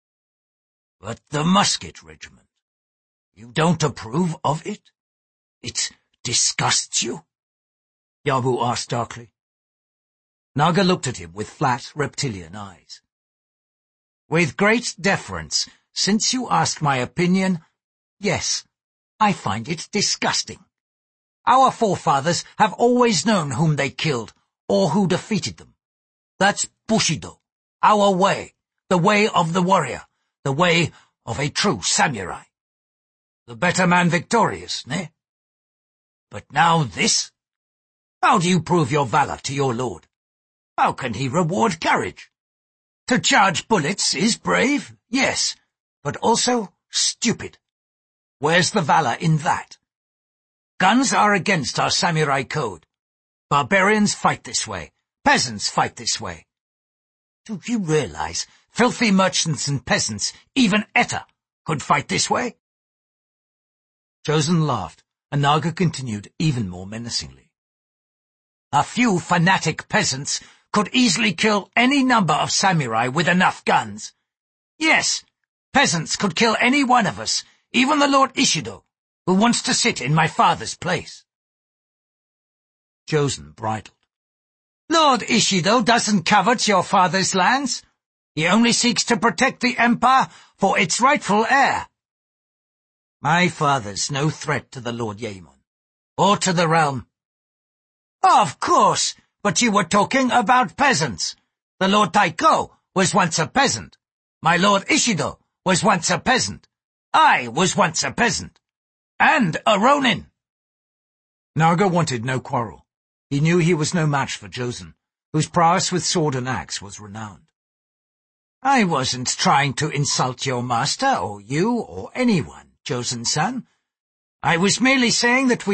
"But the musket regiment, you don't approve of it? It disgusts you?" Yabu asked darkly. Naga looked at him with flat, reptilian eyes. "With great deference, since you ask my opinion, yes, I find it disgusting. Our forefathers have always known whom they killed or who defeated them. That's Bushido, our way, the way of the warrior, the way of a true samurai. The better man victorious, nay? But now this? How do you prove your valor to your lord? How can he reward courage? To charge bullets is brave, yes, but also stupid. Where's the valor in that? Guns are against our samurai code. Barbarians fight this way. Peasants fight this way. Do you realize filthy merchants and peasants, even Etta, could fight this way?" Josen laughed, and Naga continued even more menacingly. "A few fanatic peasants could easily kill any number of samurai with enough guns. Yes, peasants could kill any one of us, even the Lord Ishido, who wants to sit in my father's place." Josen bridled. "Lord Ishido doesn't covet your father's lands. He only seeks to protect the empire for its rightful heir. My father's no threat to the Lord Yaemon, or to the realm." "Of course, but you were talking about peasants. The Lord Taiko was once a peasant. My Lord Ishido was once a peasant. I was once a peasant. And a ronin." Naga wanted no quarrel. He knew he was no match for Josen, whose prowess with sword and axe was renowned. "I wasn't trying to insult your master, or you, or anyone, Josen-san. I was merely saying that